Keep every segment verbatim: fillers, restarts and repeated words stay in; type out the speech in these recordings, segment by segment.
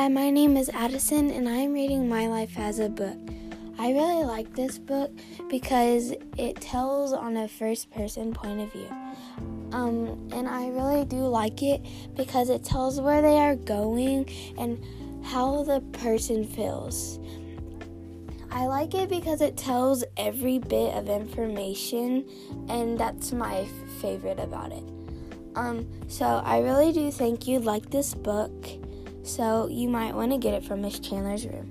Hi, my name is Addison, and I'm reading My Life as a Book. I really like this book because it tells on a first-person point of view. Um, and I really do like it because it tells where they are going and how the person feels. I like it because it tells every bit of information, and that's my f- favorite about it. Um, so I really do think you'd like this book. So you might want to get it from Miss Chandler's room.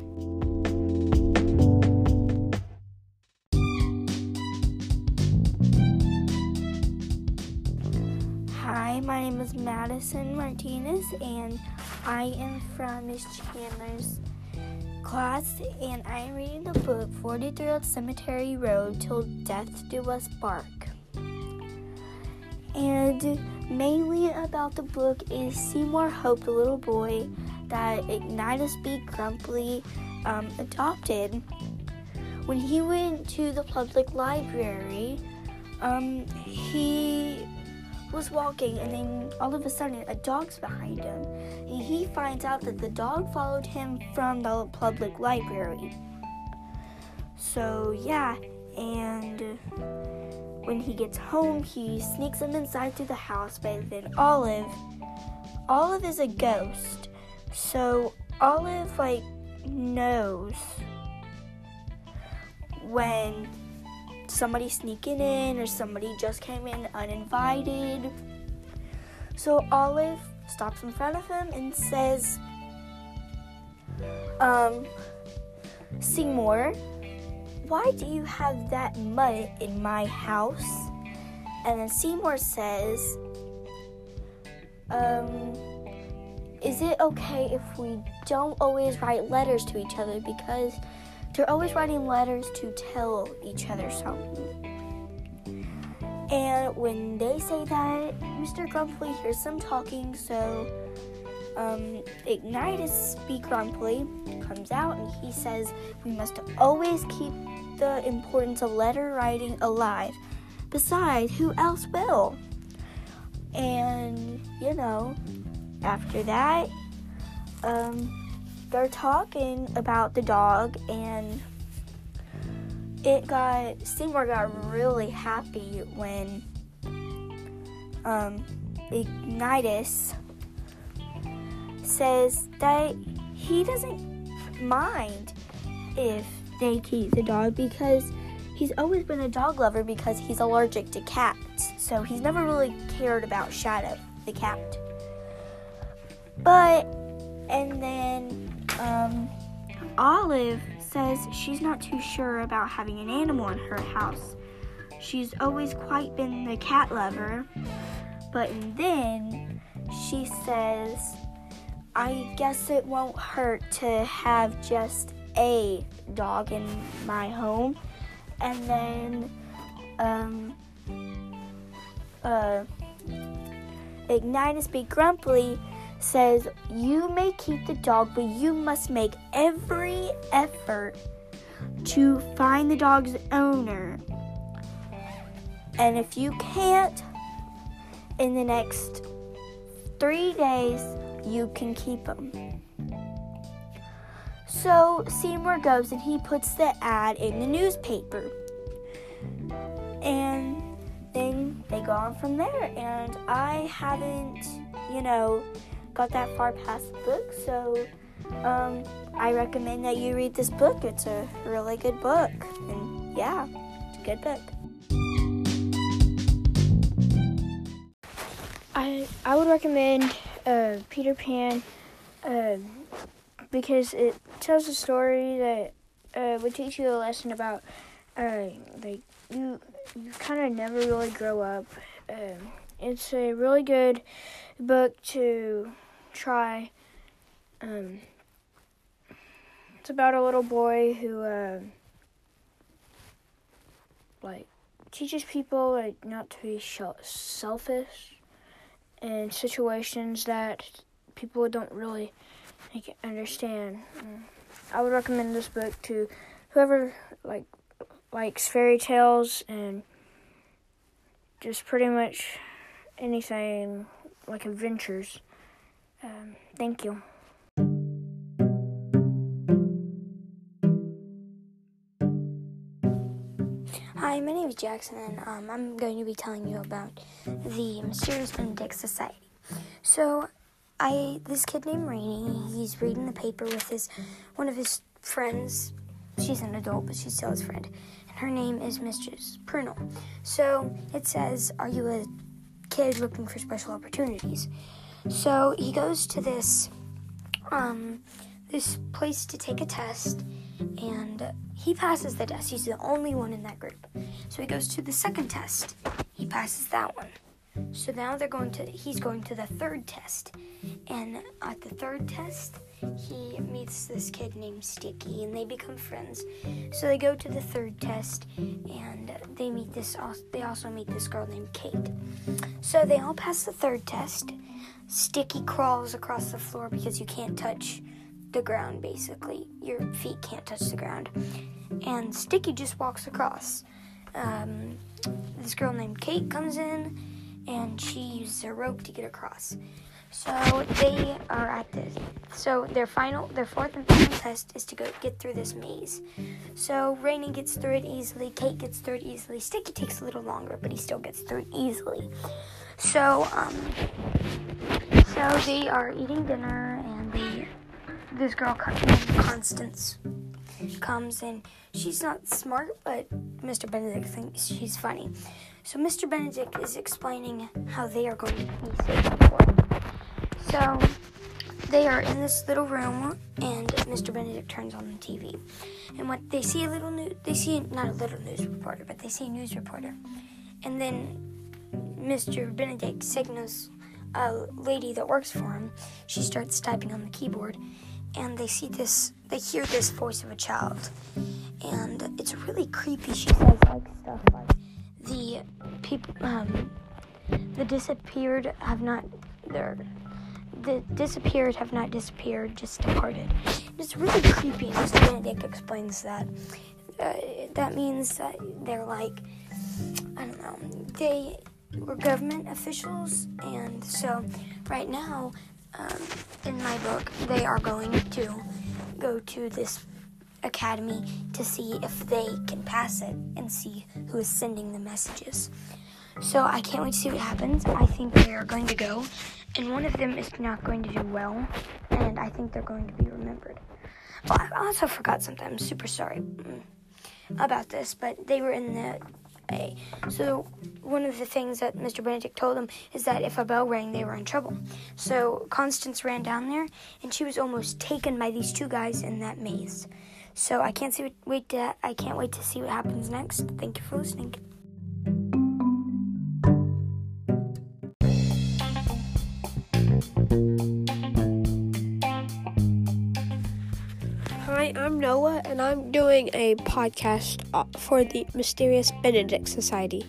Hi, my name is Madison Martinez, and I am from Miss Chandler's class, and I am reading the book forty-three Old Cemetery Road Till Death Do Us Part. And mainly about the book is Seymour Hope, the little boy that Ignitus B. Grumpy um, adopted. When he went to the public library, um, he was walking, and then all of a sudden a dog's behind him. And he finds out that the dog followed him from the public library. So yeah, and when he gets home, he sneaks him inside through the house, but then Olive, Olive is a ghost. So Olive, like, knows when somebody's sneaking in or somebody just came in uninvited. So Olive stops in front of him and says, um, Seymour, why do you have that mud in my house? And then Seymour says, um, is it okay if we don't always write letters to each other, because they're always writing letters to tell each other something. And when they say that, Mister Grumpy hears them talking, so um, Ignitus B. Grumpy comes out and he says we must always keep the importance of letter writing alive. Besides, who else will? And, you know, after that, um, they're talking about the dog, and it got, Seymour got really happy when um, Ignitus says that he doesn't mind if they keep the dog, because he's always been a dog lover because he's allergic to cats. So he's never really cared about Shadow, the cat. But, and then um, Olive says she's not too sure about having an animal in her house. She's always quite been the cat lover. But then she says, I guess it won't hurt to have just a dog in my home. And then um, uh, Ignitus B. Grumpy says, you may keep the dog, but you must make every effort to find the dog's owner. And if you can't, in the next three days, you can keep him. So Seymour goes and he puts the ad in the newspaper. And then they go on from there. And I haven't, you know, got that far past the book. So um, I recommend that you read this book. It's a really good book. And yeah, it's a good book. I I would recommend uh, Peter Pan uh, because it tells a story that uh, would teach you a lesson about uh, like you you kind of never really grow up. Um, it's a really good book to try. Um, it's about a little boy who uh, like teaches people like not to be selfish in situations that people don't really like, understand. Um, I would recommend this book to whoever like likes fairy tales and just pretty much anything like adventures. Um, thank you. name is Jackson, and um, I'm going to be telling you about the Mysterious Benedict Society. So, I this kid named Rainy, he's reading the paper with his one of his friends. She's an adult, but she's still his friend. And her name is Mistress Prunell. So, it says, are you a kid looking for special opportunities? So, he goes to this, um, this place to take a test, and he passes the test. He's the only one in that group. So, he goes to the second test. He passes that one. So now they're going to, he's going to the third test. And at the third test, he meets this kid named Sticky, and they become friends. So they go to the third test, and they meet this, they also meet this girl named Kate. So they all pass the third test. Sticky crawls across the floor because you can't touch the ground, basically. Your feet can't touch the ground. And Sticky just walks across. Um, this girl named Kate comes in, and she uses a rope to get across. So they are at this. So their final, their fourth and final test is to go get through this maze. So Rainy gets through it easily. Kate gets through it easily. Sticky takes a little longer, but he still gets through it easily. So um, so they are eating dinner, and they, this girl Constance comes, and she's not smart, but Mister Benedict thinks she's funny. So Mister Benedict is explaining how they are going to be saved before. So they are in this little room, and Mister Benedict turns on the T V. And what they see a little news, they see not a little news reporter, but they see a news reporter. And then Mister Benedict signals a lady that works for him. She starts typing on the keyboard, and they see this, they hear this voice of a child. And it's really creepy. She says like stuff like, the people, um, the disappeared have not, they're, the disappeared have not disappeared, just departed. It's really creepy. Mister Benedict explains that. Uh, that means that they're like, I don't know, they were government officials, and so right now, um, in my book, they are going to go to this academy to see if they can pass it and see who is sending the messages. So I can't wait to see what happens. I think they are going to go, and one of them is not going to do well, and I think they're going to be remembered. Well, I also forgot something. I'm super sorry about this, but they were in the A. So one of the things that Mister Benedict told them is that if a bell rang, they were in trouble. So Constance ran down there, and she was almost taken by these two guys in that maze. So I can't see what, wait to I can't wait to see what happens next. Thank you for listening. Hi, I'm Noah, and I'm doing a podcast for the Mysterious Benedict Society.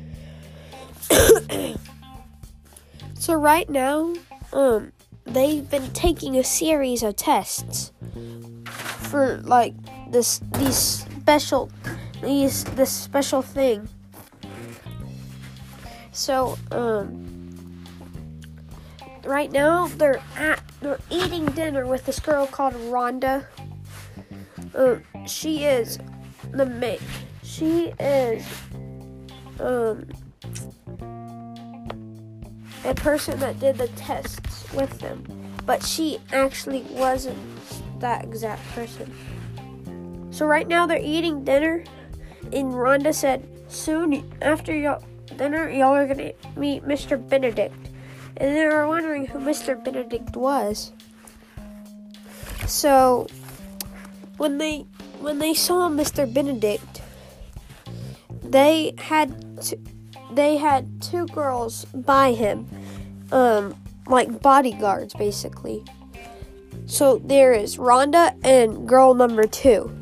So right now, um, they've been taking a series of tests for like this these special these this special thing. So um right now they're at they're eating dinner with this girl called Rhonda. Um she is the mate. She is um a person that did the tests with them, but she actually wasn't that exact person. So right now they're eating dinner, and Rhonda said, soon after y'all dinner, y'all are gonna meet Mister Benedict. And they were wondering who Mister Benedict was. So when they when they saw Mister Benedict, they had to, they had two girls by him, um, like bodyguards, basically. So there is Rhonda and girl number two.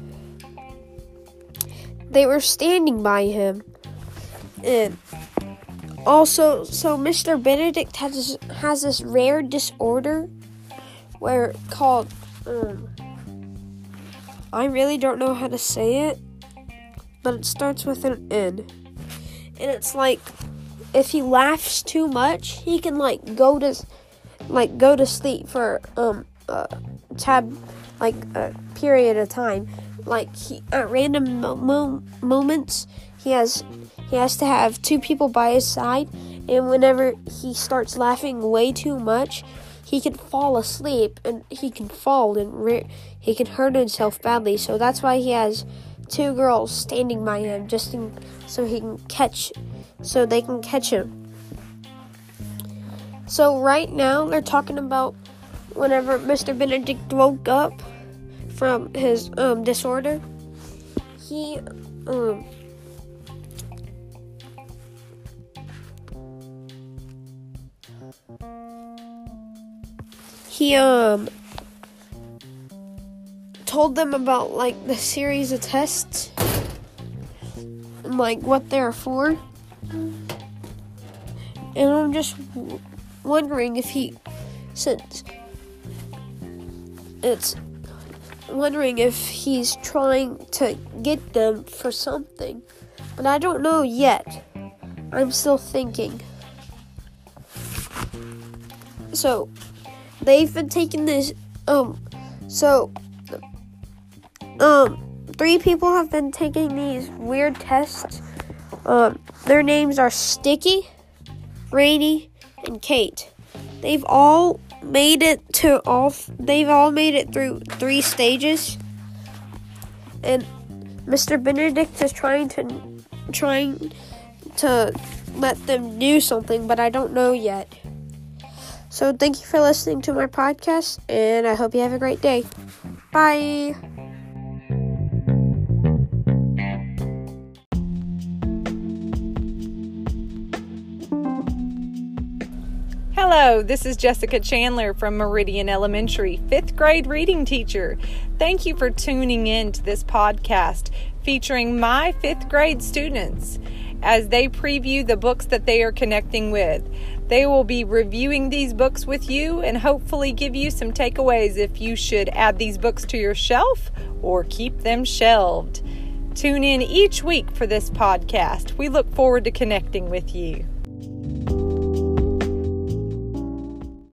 They were standing by him, and also, so Mister Benedict has has this rare disorder where called um, I really don't know how to say it, but it starts with an N, and it's like if he laughs too much, he can like go to like go to sleep for um a tab like a period of time. Like he at random mo- mo- moments, he has he has to have two people by his side, and whenever he starts laughing way too much, he can fall asleep and he can fall and re- he can hurt himself badly. So that's why he has two girls standing by him just in, so he can catch so they can catch him. So right now they're talking about whenever Mister Benedict woke up from his um disorder, he um he um told them about like the series of tests and like what they're for. And I'm just w- wondering if he since it's wondering if he's trying to get them for something, but I don't know yet. I'm still thinking. So they've been taking this um so um three people have been taking these weird tests. Um their names are Sticky, Rainy, and Kate. They've all made it to all they've all made it through three stages, and Mister Benedict is trying to trying to let them do something, but I don't know yet. So thank you for listening to my podcast, and I hope you have a great day. Bye. Hello, this is Jessica Chandler from Meridian Elementary, fifth grade reading teacher. Thank you for tuning in to this podcast featuring my fifth grade students as they preview the books that they are connecting with. They will be reviewing these books with you and hopefully give you some takeaways if you should add these books to your shelf or keep them shelved. Tune in each week for this podcast. We look forward to connecting with you.